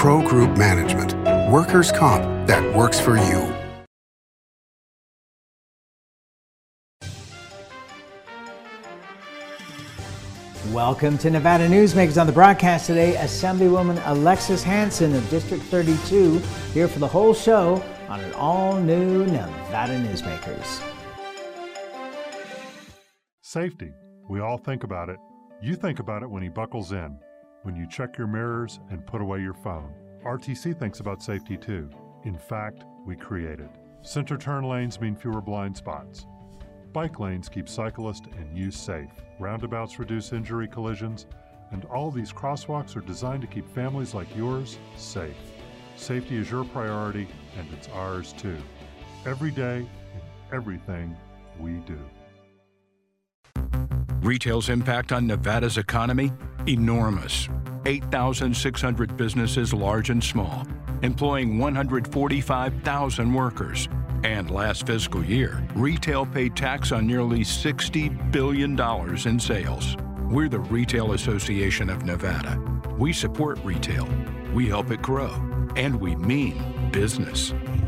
Pro Group Management. Workers' comp that works for you. Welcome to Nevada Newsmakers. On the broadcast today, Assemblywoman Alexis Hansen of District 32 here for the whole show on an all-new Nevada Newsmakers. Safety. We all think about it. You think about it when he buckles in, when you check your mirrors and put away your phone. RTC thinks about safety too. In fact, we create it. Center turn lanes mean fewer blind spots. Bike lanes keep cyclists and you safe. Roundabouts reduce injury collisions, and all these crosswalks are designed to keep families like yours safe. Safety is your priority, and it's ours too. Every day, in everything we do. Retail's impact on Nevada's economy? Enormous. 8,600 businesses, large and small, employing 145,000 workers. And last fiscal year, retail paid tax on nearly $60 billion in sales. We're the Retail Association of Nevada. We support retail, we help it grow, and we mean business.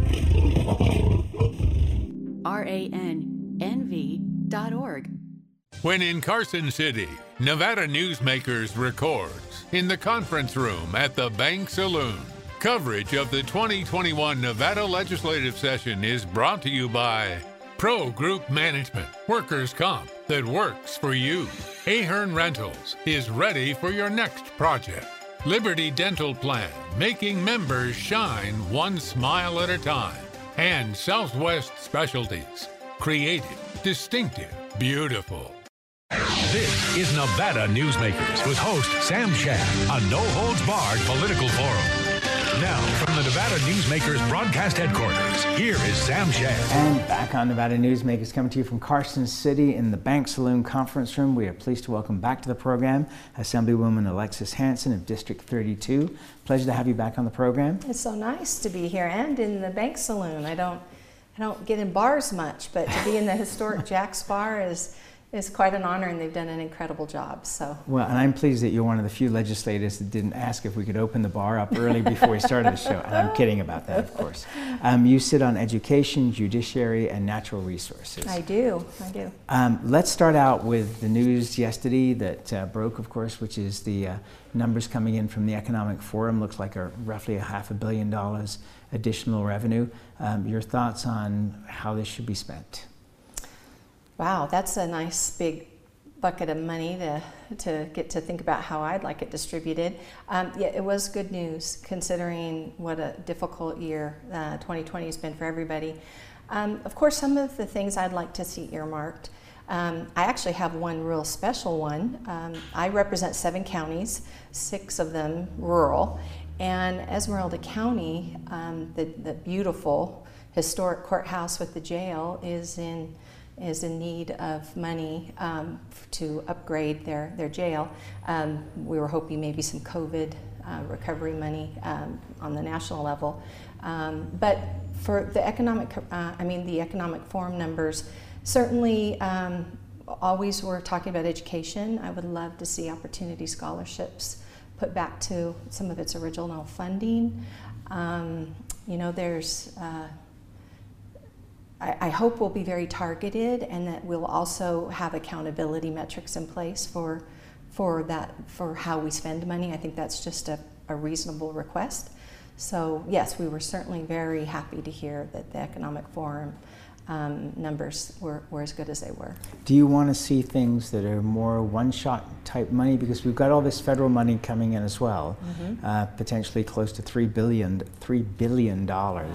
RANNV.org. When in Carson City, Nevada Newsmakers records in the conference room at the Bank Saloon. Coverage of the 2021 Nevada legislative session is brought to you by Pro Group Management, workers' comp that works for you. Ahern Rentals is ready for your next project. Liberty Dental Plan, making members shine one smile at a time. And Southwest Specialties, creative, distinctive, beautiful. This is Nevada Newsmakers with host Sam Shad, a no-holds-barred political forum. Now, from the Nevada Newsmakers broadcast headquarters, here is Sam Shad. And back on Nevada Newsmakers, coming to you from Carson City in the Bank Saloon conference room. We are pleased to welcome back to the program Assemblywoman Alexis Hansen of District 32. Pleasure to have you back on the program. It's so nice to be here and in the Bank Saloon. I don't get in bars much, but to be in the historic Jack's Bar is quite an honor, and they've done an incredible job. So well, and I'm pleased that you're one of the few legislators that didn't ask if we could open the bar up early before we started the show. And I'm kidding about that, of course. You sit on Education, Judiciary, and Natural Resources. I do. Let's start out with the news yesterday that broke, of course, which is the numbers coming in from the Economic Forum. Looks like roughly $500 million additional revenue. Your thoughts on how this should be spent? Wow, that's a nice big bucket of money to get to think about how I'd like it distributed. Yeah, it was good news considering what a difficult year 2020 has been for everybody. Of course, some of the things I'd like to see earmarked. I actually have one real special one. I represent 7 counties, 6 of them rural, and Esmeralda County, the beautiful historic courthouse with the jail is in need of money to upgrade their jail. We were hoping maybe some COVID recovery money on the national level. But for the Economic Forum numbers, certainly always we're talking about education. I would love to see Opportunity Scholarships put back to some of its original funding. There's I hope we'll be very targeted, and that we'll also have accountability metrics in place for how we spend money. I think that's just a reasonable request. So yes, we were certainly very happy to hear that the Economic Forum numbers were as good as they were. Do you want to see things that are more one-shot type money? Because we've got all this federal money coming in as well, potentially close to $3 billion. Wow.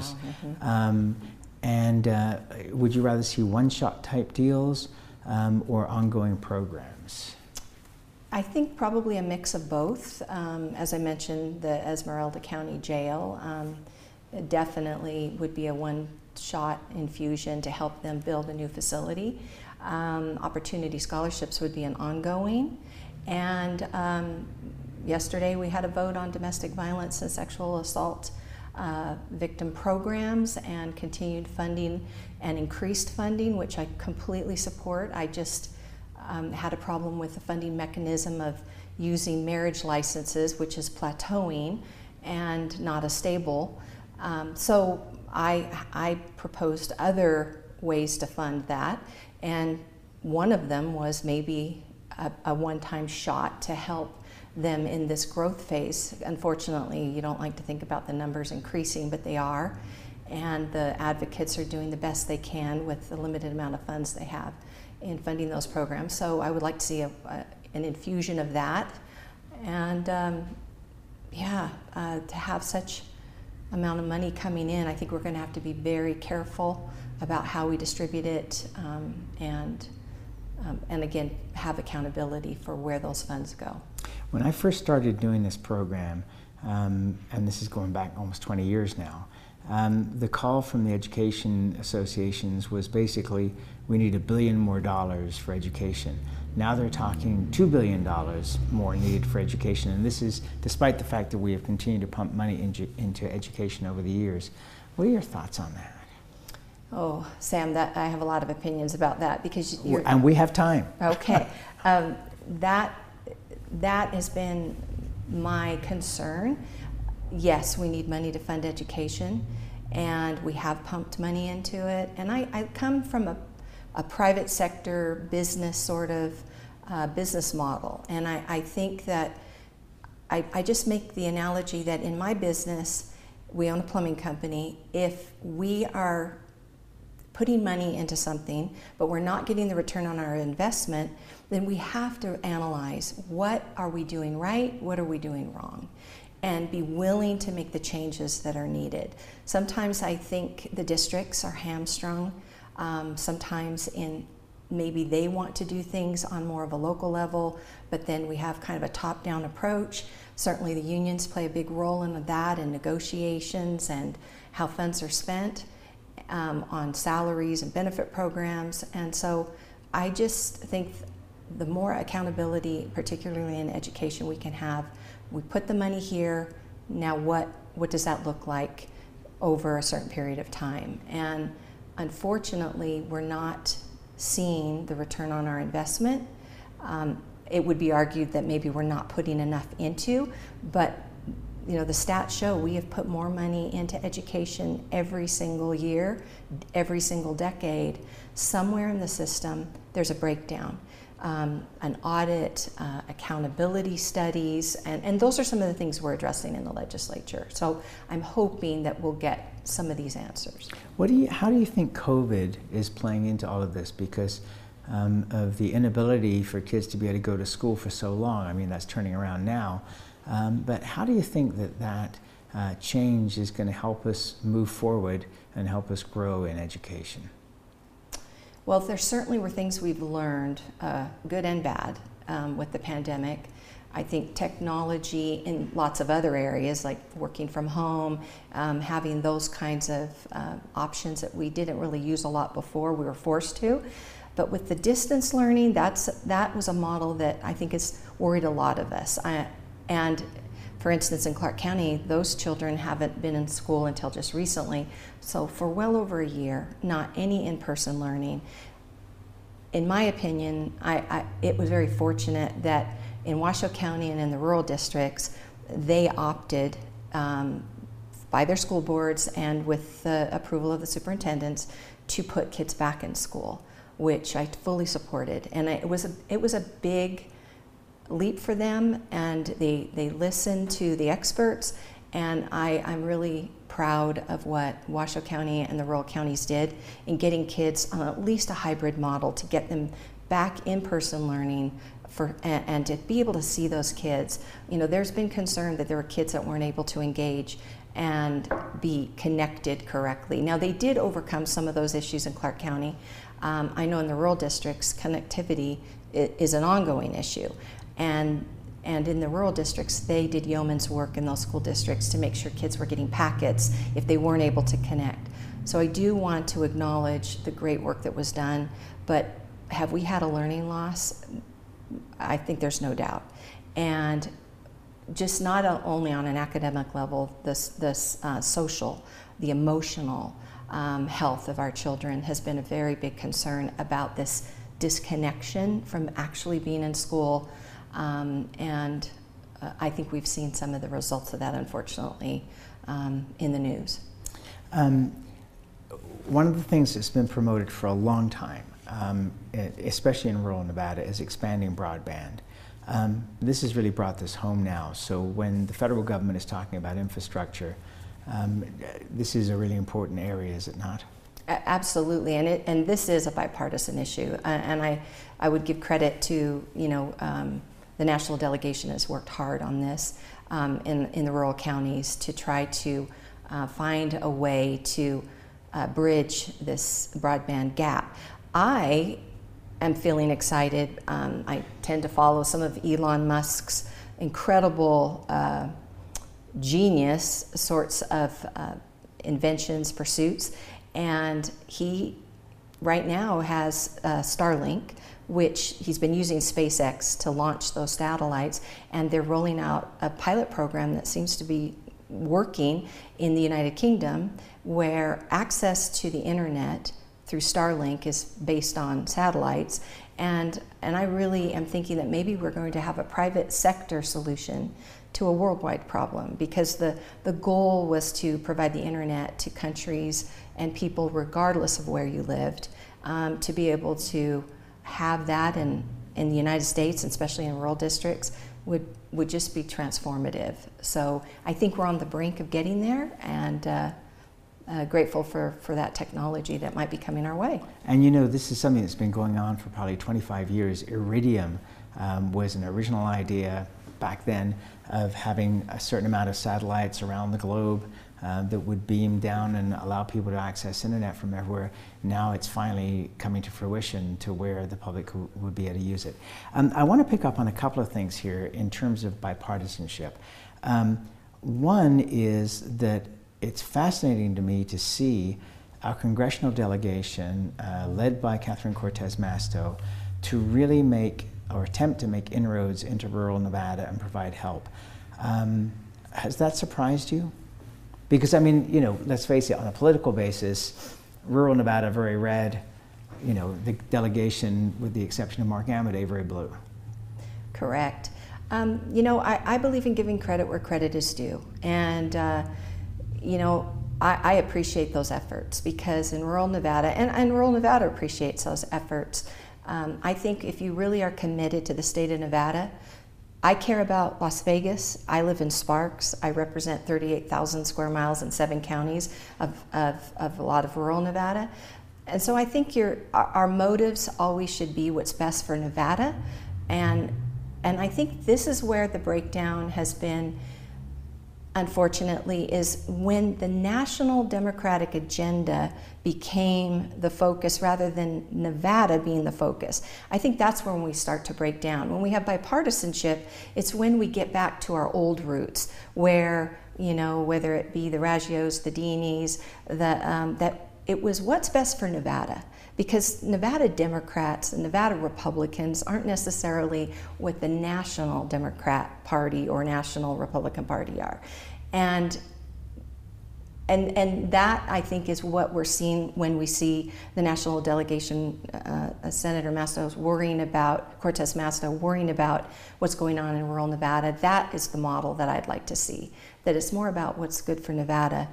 And would you rather see one-shot type deals or ongoing programs? I think probably a mix of both. As I mentioned, the Esmeralda County Jail definitely would be a one-shot infusion to help them build a new facility. Opportunity Scholarships would be an ongoing. And yesterday we had a vote on domestic violence and sexual assault victim programs and continued funding and increased funding, which I completely support. I just had a problem with the funding mechanism of using marriage licenses, which is plateauing, and not as stable. So I proposed other ways to fund that, and one of them was maybe a one-time shot to help them in this growth phase. Unfortunately, you don't like to think about the numbers increasing, but they are, and the advocates are doing the best they can with the limited amount of funds they have in funding those programs. So I would like to see an infusion of that, and to have such amount of money coming in, I think we're going to have to be very careful about how we distribute it, and again, have accountability for where those funds go. When I first started doing this program, and this is going back almost 20 years now, the call from the education associations was basically, we need $1 billion more for education. Now they're talking $2 billion more needed for education, and this is despite the fact that we have continued to pump money into education over the years. What are your thoughts on that? Oh, Sam, I have a lot of opinions about that, because and we have time. Okay, that has been my concern. Yes, we need money to fund education, and we have pumped money into it. And I come from a private sector business sort of business model, and I think that I just make the analogy that in my business, we own a plumbing company. If we are putting money into something, but we're not getting the return on our investment, then we have to analyze, what are we doing right, what are we doing wrong, and be willing to make the changes that are needed. Sometimes I think the districts are hamstrung, sometimes maybe they want to do things on more of a local level, but then we have kind of a top-down approach. Certainly the unions play a big role in that, and negotiations and how funds are spent. On salaries and benefit programs, and so I just think the more accountability, particularly in education, we can have. We put the money here, now what does that look like over a certain period of time? And unfortunately, we're not seeing the return on our investment. It would be argued that maybe we're not putting enough into, but you know, the stats show we have put more money into education every single year, every single decade. Somewhere in the system, there's a breakdown. An audit, accountability studies, and those are some of the things we're addressing in the legislature. So I'm hoping that we'll get some of these answers. How do you think COVID is playing into all of this? Because of the inability for kids to be able to go to school for so long. I mean, that's turning around now. But how do you think that change is going to help us move forward and help us grow in education? Well, there certainly were things we've learned, good and bad, with the pandemic. I think technology in lots of other areas, like working from home, having those kinds of options that we didn't really use a lot before, we were forced to. But with the distance learning, that was a model that I think has worried a lot of us. And for instance, in Clark County, those children haven't been in school until just recently. So for well over a year, not any in-person learning. In my opinion, it was very fortunate that in Washoe County and in the rural districts, they opted by their school boards and with the approval of the superintendents to put kids back in school, which I fully supported. And it was a big leap for them, and they listened to the experts, and I'm really proud of what Washoe County and the rural counties did in getting kids on at least a hybrid model to get them back in-person learning and to be able to see those kids. You know, there's been concern that there were kids that weren't able to engage and be connected correctly. Now, they did overcome some of those issues in Clark County. I know in the rural districts, connectivity is an ongoing issue. And in the rural districts, they did yeoman's work in those school districts to make sure kids were getting packets if they weren't able to connect. So I do want to acknowledge the great work that was done, but have we had a learning loss? I think there's no doubt. And just not only on an academic level, this social, the emotional health of our children has been a very big concern about this disconnection from actually being in school. And I think we've seen some of the results of that, unfortunately, in the news. One of the things that's been promoted for a long time, especially in rural Nevada, is expanding broadband. This has really brought this home now. So when the federal government is talking about infrastructure, this is a really important area, is it not? Absolutely, and this is a bipartisan issue, and I would give credit to the national delegation has worked hard on this in the rural counties to try to find a way to bridge this broadband gap. I am feeling excited. I tend to follow some of Elon Musk's incredible genius sorts of inventions, pursuits, and he right now has Starlink, which he's been using SpaceX to launch those satellites, and they're rolling out a pilot program that seems to be working in the United Kingdom, where access to the internet through Starlink is based on satellites, and I really am thinking that maybe we're going to have a private sector solution to a worldwide problem, because the goal was to provide the internet to countries and people regardless of where you lived, to be able to have that in the United States, especially in rural districts, would just be transformative. So I think we're on the brink of getting there, and grateful for that technology that might be coming our way. And this is something that's been going on for probably 25 years. Iridium was an original idea back then of having a certain amount of satellites around the globe that would beam down and allow people to access internet from everywhere. Now it's finally coming to fruition to where the public would be able to use it. I want to pick up on a couple of things here in terms of bipartisanship. One is that it's fascinating to me to see our congressional delegation, led by Catherine Cortez Masto, to really make or attempt to make inroads into rural Nevada and provide help. Has that surprised you? Because, let's face it, on a political basis, rural Nevada very red, the delegation, with the exception of Mark Amodei, very blue. Correct. I believe in giving credit where credit is due. And, I appreciate those efforts, because in rural Nevada, and rural Nevada appreciates those efforts. I think if you really are committed to the state of Nevada, I care about Las Vegas. I live in Sparks. I represent 38,000 square miles in 7 counties of a lot of rural Nevada. And so I think our motives always should be what's best for Nevada. And I think this is where the breakdown has been, unfortunately, is when the national Democratic agenda became the focus rather than Nevada being the focus. I think that's when we start to break down. When we have bipartisanship, it's when we get back to our old roots, where, whether it be the Raggios, the Deeneys, that it was what's best for Nevada. Because Nevada Democrats and Nevada Republicans aren't necessarily what the National Democrat Party or National Republican Party are. And that, I think, is what we're seeing when we see the national delegation, Senator Masto worrying about, Cortez Masto worrying about what's going on in rural Nevada. That is the model that I'd like to see, that it's more about what's good for Nevada,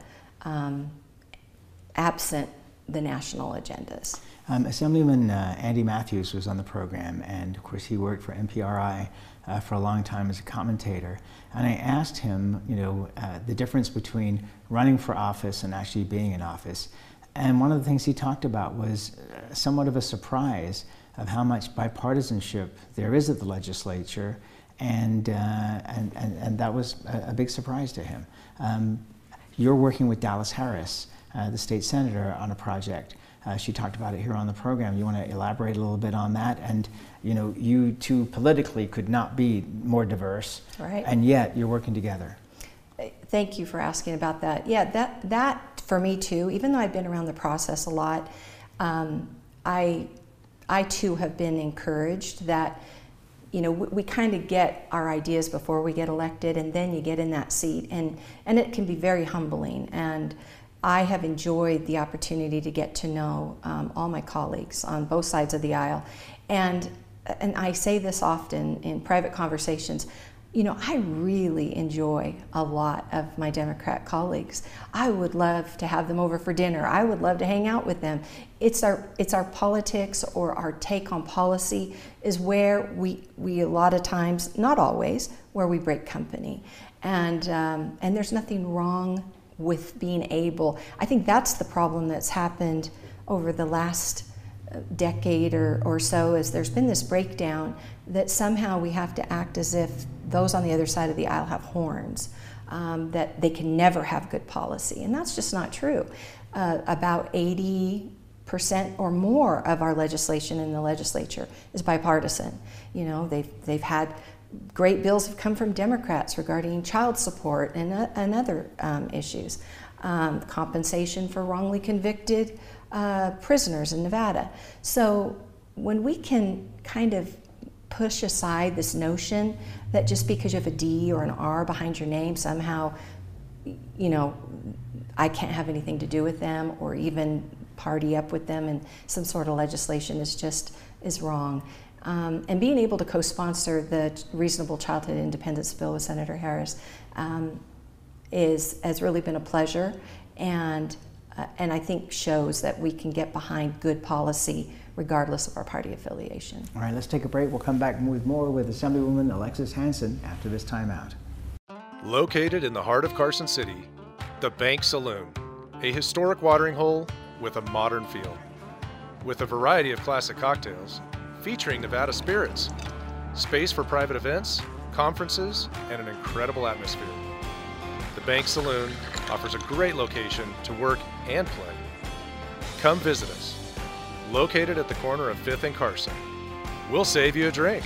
absent the national agendas. Assemblyman Andy Matthews was on the program, and of course he worked for MPRI for a long time as a commentator. And I asked him, the difference between running for office and actually being in office. And one of the things he talked about was somewhat of a surprise of how much bipartisanship there is at the legislature, and that was a big surprise to him. You're working with Dallas Harris, the state senator, on a project. She talked about it here on the program. You want to elaborate a little bit on that? And you two politically could not be more diverse, right? And yet you're working together. Thank you for asking about that. Yeah, that for me too. Even though I've been around the process a lot, I too have been encouraged that we kind of get our ideas before we get elected, and then you get in that seat, and it can be very humbling. And I have enjoyed the opportunity to get to know all my colleagues on both sides of the aisle. And I say this often in private conversations, You know, I really enjoy a lot of my Democrat colleagues. I would love to have them over for dinner. I would love to hang out with them. It's our politics or our take on policy is where we a lot of times, not always, where we break company. And there's nothing wrong with being able. I think that's the problem that's happened over the last decade or so, is there's been this breakdown that somehow we have to act as if those on the other side of the aisle have horns, that they can never have good policy. And that's just not true. About 80% or more of our legislation in the legislature is bipartisan. You know, they've had great bills have come from Democrats regarding child support and other issues. Compensation for wrongly convicted prisoners in Nevada. So when we can kind of push aside this notion that just because you have a D or an R behind your name, somehow, you know, I can't have anything to do with them or even party up with them, and some sort of legislation is wrong. And being able to co-sponsor the Reasonable Childhood Independence Bill with Senator Harris has really been a pleasure, and I think shows that we can get behind good policy regardless of our party affiliation. All right, let's take a break. We'll come back with more with Assemblywoman Alexis Hansen after this timeout. Located in the heart of Carson City, the Bank Saloon, a historic watering hole with a modern feel. With a variety of classic cocktails featuring Nevada spirits, space for private events, conferences, and an incredible atmosphere. The Bank Saloon offers a great location to work and play. Come visit us. Located at the corner of 5th and Carson. We'll save you a drink.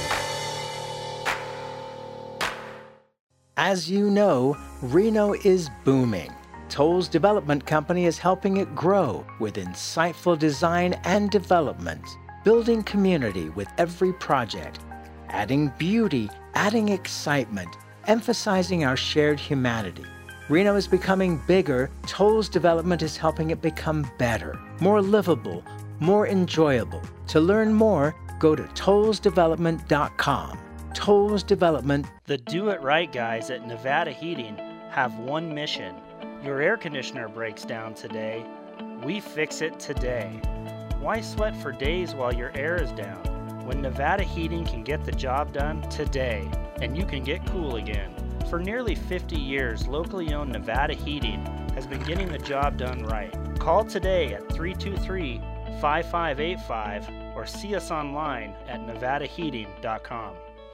As you know, Reno is booming. Toll's development company is helping it grow with insightful design and development, building community with every project, adding beauty, adding excitement, emphasizing our shared humanity. Reno is becoming bigger. Toll's development is helping it become better, more livable, more enjoyable. To learn more, go to tollsdevelopment.com. Toll's Development. The Do It Right guys at Nevada Heating have one mission. Your air conditioner breaks down today. We fix it today. Why sweat for days while your air is down when Nevada Heating can get the job done today and you can get cool again? For nearly 50 years, locally owned Nevada Heating has been getting the job done right. Call today at 323-5585 or see us online at nevadaheating.com.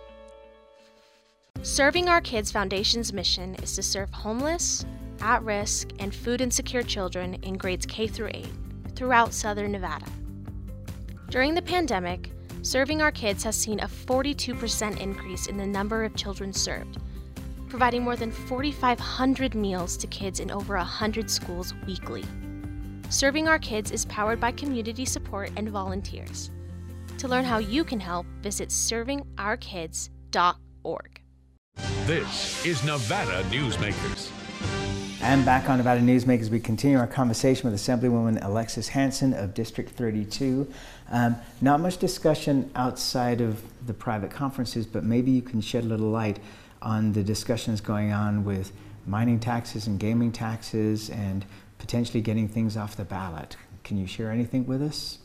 Serving Our Kids Foundation's mission is to serve homeless, at-risk, and food insecure children in grades K through 8 throughout Southern Nevada. During the pandemic, Serving Our Kids has seen a 42% increase in the number of children served, providing more than 4,500 meals to kids in over 100 schools weekly. Serving Our Kids is powered by community support and volunteers. To learn how you can help, visit servingourkids.org. This is Nevada Newsmakers. And back on Nevada Newsmakers, we continue our conversation with Assemblywoman Alexis Hansen of District 32. Not much discussion outside of the private conferences, but maybe you can shed a little light on the discussions going on with mining taxes and gaming taxes and potentially getting things off the ballot. Can you share anything with us?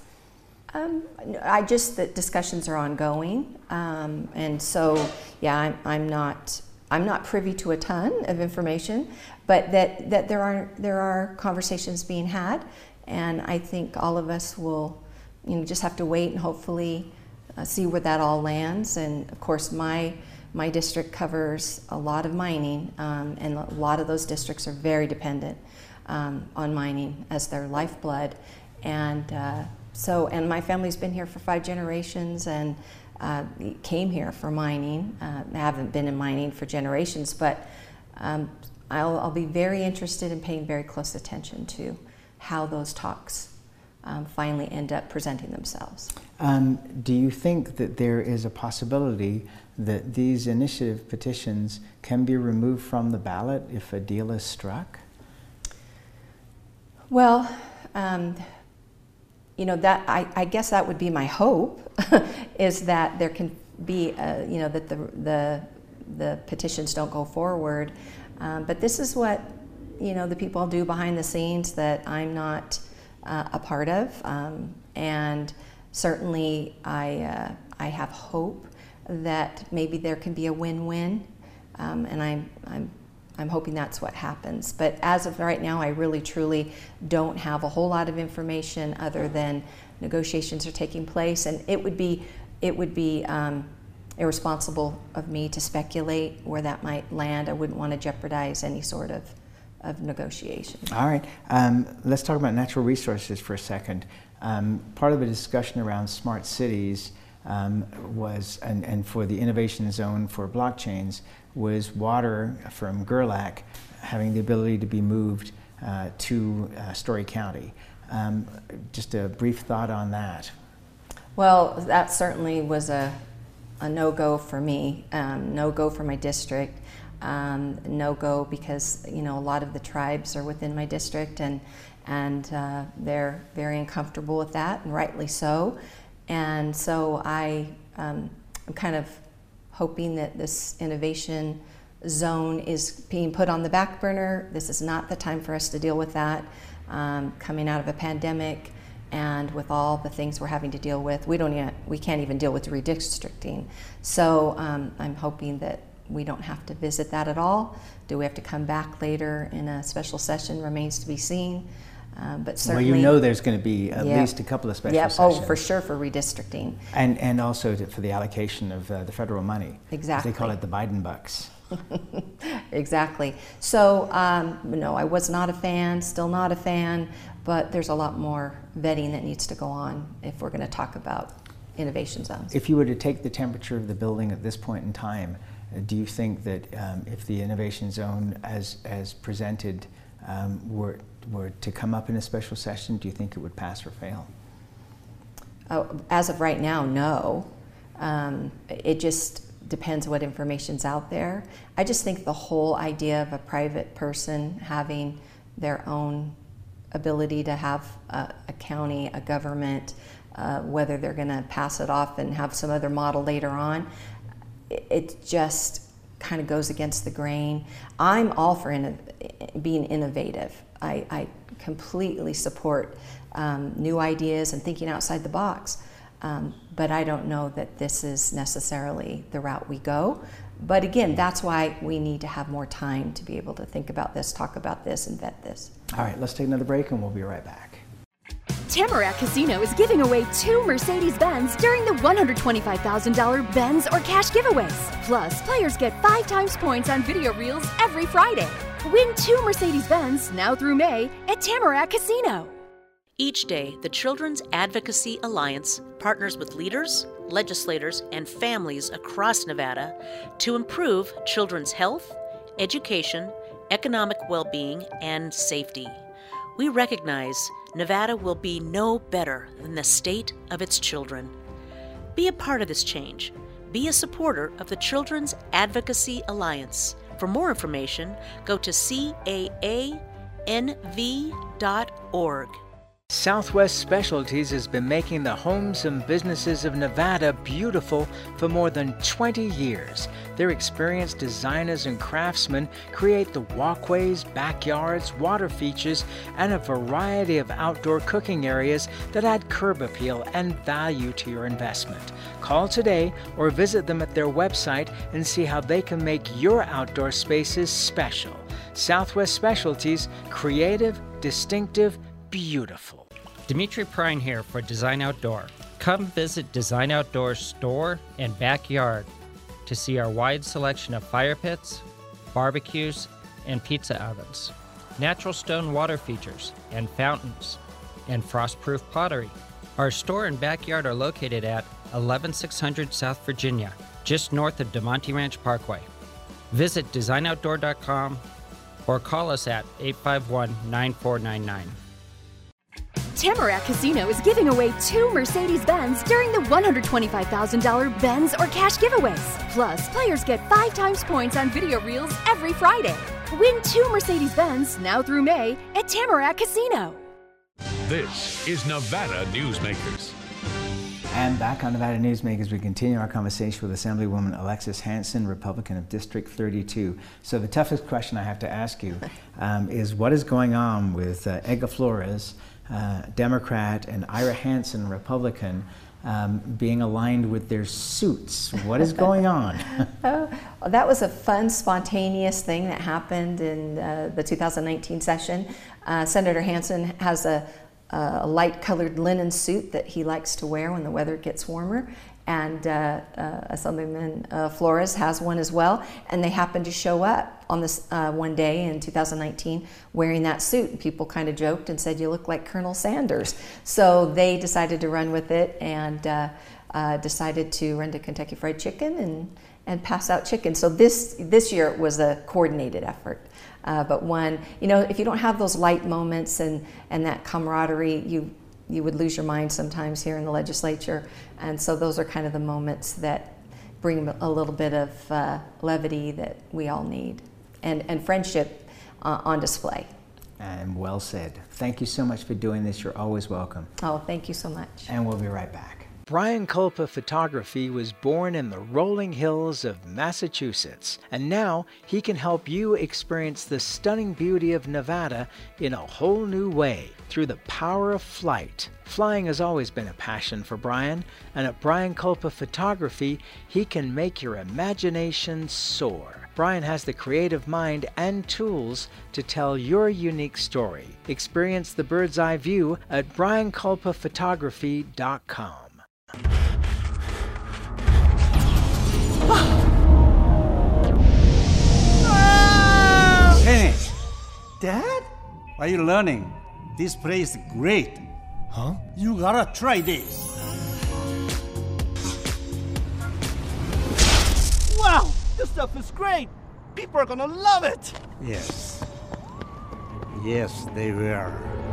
The discussions are ongoing, and so yeah, I'm not privy to a ton of information, but that there are conversations being had, and I think all of us will, just have to wait and hopefully see where that all lands. And of course, my district covers a lot of mining, and a lot of those districts are very dependent on mining as their lifeblood, and my family's been here for 5 generations and came here for mining. I haven't been in mining for generations, but I'll be very interested in paying very close attention to how those talks finally end up presenting themselves. Do you think that there is a possibility that these initiative petitions can be removed from the ballot if a deal is struck? Well, that I guess that would be my hope, is that there can be, that the petitions don't go forward. But this is what, the people do behind the scenes that I'm not a part of. And certainly I have hope that maybe there can be a win-win. And I'm hoping that's what happens. But as of right now, I really truly don't have a whole lot of information other than negotiations are taking place, and it would be irresponsible of me to speculate where that might land. I wouldn't want to jeopardize any sort of negotiation. All right, let's talk about natural resources for a second. Part of the discussion around smart cities was, and for the innovation zone for blockchains, was water from Gerlach having the ability to be moved to Story County. Just a brief thought on that. Well, that certainly was a no-go for me, no-go for my district, no-go because a lot of the tribes are within my district, and they're very uncomfortable with that, and rightly so. And so I'm kind of hoping that this innovation zone is being put on the back burner. This is not the time for us to deal with that. Coming out of a pandemic and with all the things we're having to deal with, we can't even deal with redistricting. So I'm hoping that we don't have to visit that at all. Do we have to come back later in a special session remains to be seen. But certainly, well, there's going to be at least a couple of special sessions. Oh, for sure, for redistricting. And also for the allocation of the federal money. Exactly. They call it the Biden bucks. Exactly. So, no, I was not a fan, still not a fan, but there's a lot more vetting that needs to go on if we're going to talk about innovation zones. If you were to take the temperature of the building at this point in time, do you think that if the innovation zone as presented were to come up in a special session, do you think it would pass or fail? As of right now, no. It just depends what information's out there. I just think the whole idea of a private person having their own ability to have a county, a government, whether they're going to pass it off and have some other model later on, it just kind of goes against the grain. I'm all for being innovative. I completely support new ideas and thinking outside the box. But I don't know that this is necessarily the route we go. But again, that's why we need to have more time to be able to think about this, talk about this, and vet this. All right, let's take another break and we'll be right back. Tamarack Casino is giving away 2 Mercedes-Benz during the $125,000 Benz or cash giveaways. Plus, players get 5 times points on video reels every Friday. Win 2 Mercedes-Benz now through May at Tamarack Casino. Each day, the Children's Advocacy Alliance partners with leaders, legislators, and families across Nevada to improve children's health, education, economic well-being, and safety. We recognize Nevada will be no better than the state of its children. Be a part of this change. Be a supporter of the Children's Advocacy Alliance. For more information, go to caanv.org. Southwest Specialties has been making the homes and businesses of Nevada beautiful for more than 20 years. Their experienced designers and craftsmen create the walkways, backyards, water features, and a variety of outdoor cooking areas that add curb appeal and value to your investment. Call today or visit them at their website and see how they can make your outdoor spaces special. Southwest Specialties, creative, distinctive, beautiful. Dimitri Prine here for Design Outdoor. Come visit Design Outdoor's store and backyard to see our wide selection of fire pits, barbecues, and pizza ovens, natural stone water features and fountains, and frost-proof pottery. Our store and backyard are located at 11600 South Virginia, just north of DeMonte Ranch Parkway. Visit designoutdoor.com or call us at 851-9499. Tamarack Casino is giving away 2 Mercedes-Benz during the $125,000 Benz or cash giveaways. Plus, players get 5 times points on video reels every Friday. Win 2 Mercedes-Benz now through May at Tamarack Casino. This is Nevada Newsmakers. And back on Nevada Newsmakers, we continue our conversation with Assemblywoman Alexis Hansen, Republican of District 32. So the toughest question I have to ask you is what is going on with Edgar Flores, Democrat, and Ira Hansen, Republican, being aligned with their suits? What is going on? That was a fun, spontaneous thing that happened in the 2019 session. Senator Hansen has a light-colored linen suit that he likes to wear when the weather gets warmer, and Assemblyman Flores has one as well, and they happened to show up on this one day in 2019 wearing that suit, and people kind of joked and said, "You look like Colonel Sanders." So they decided to run with it and decided to run to Kentucky Fried Chicken and pass out chicken. So this year it was a coordinated effort. But one, if you don't have those light moments and that camaraderie, you would lose your mind sometimes here in the legislature. And so those are kind of the moments that bring a little bit of levity that we all need, and friendship on display. And well said. Thank you so much for doing this. You're always welcome. Oh, thank you so much. And we'll be right back. Brian Kulpa Photography was born in the rolling hills of Massachusetts, and now he can help you experience the stunning beauty of Nevada in a whole new way through the power of flight. Flying has always been a passion for Brian, and at Brian Kulpa Photography, he can make your imagination soar. Brian has the creative mind and tools to tell your unique story. Experience the bird's eye view at briankulpaphotography.com. Kenny! Dad? What are you learning? This place is great. Huh? You gotta try this. Wow! This stuff is great! People are gonna love it! Yes. Yes, they will.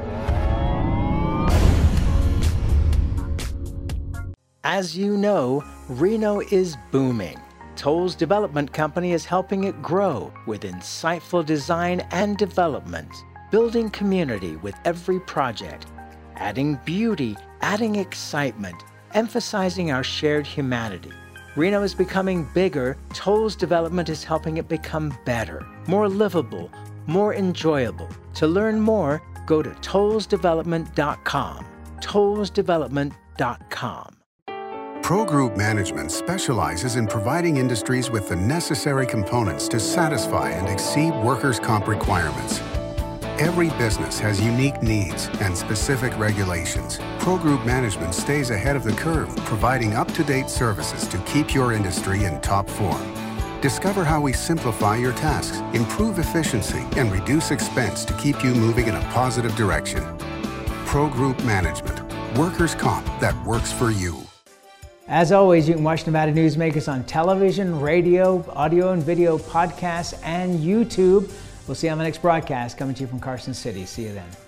As you know, Reno is booming. Toll's Development Company is helping it grow with insightful design and development, building community with every project, adding beauty, adding excitement, emphasizing our shared humanity. Reno is becoming bigger. Toll's Development is helping it become better, more livable, more enjoyable. To learn more, go to tollsdevelopment.com. tollsdevelopment.com. Pro Group Management specializes in providing industries with the necessary components to satisfy and exceed workers' comp requirements. Every business has unique needs and specific regulations. Pro Group Management stays ahead of the curve, providing up-to-date services to keep your industry in top form. Discover how we simplify your tasks, improve efficiency, and reduce expense to keep you moving in a positive direction. Pro Group Management, workers' comp that works for you. As always, you can watch Nevada Newsmakers on television, radio, audio and video podcasts, and YouTube. We'll see you on the next broadcast coming to you from Carson City. See you then.